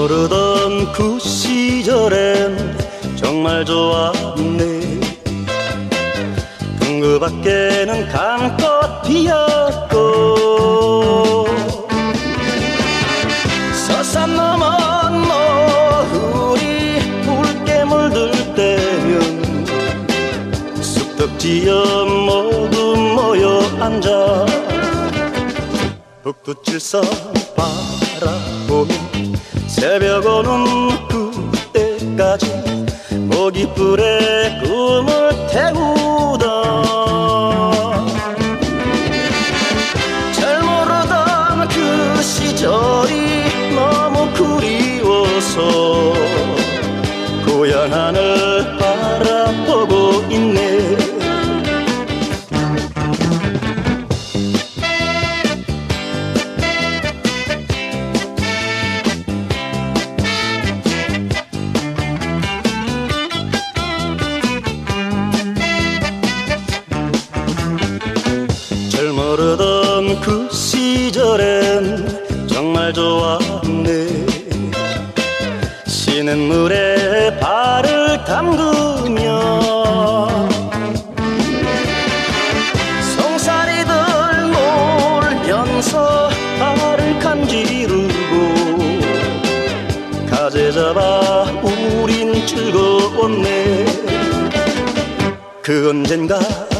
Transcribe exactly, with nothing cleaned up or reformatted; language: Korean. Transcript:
모르던 그 시절엔 정말 좋았네. 그 밖에는 감꽃 피었고 서산 넘은 노을이 붉게 물들 때면 쑥덕지어 모두 모여 앉아 북두칠성 바라보며 새벽 오는 그때까지 모깃불에 꿈을 태우던 잘 모르던 그 시절이 너무 그리워서 고향 하늘 바라보고 있네. 모르던 그 시절엔 정말 좋았네. 쉬는 물에 발을 담그며 송사리들 놀면서 발을 간지르고 가재 잡아 우린 즐거웠네. 그 언젠가